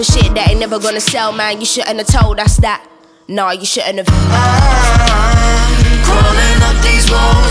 shit that ain't never gonna sell, man. You shouldn't have told us that. Nah, you shouldn't have. Crawling up these walls,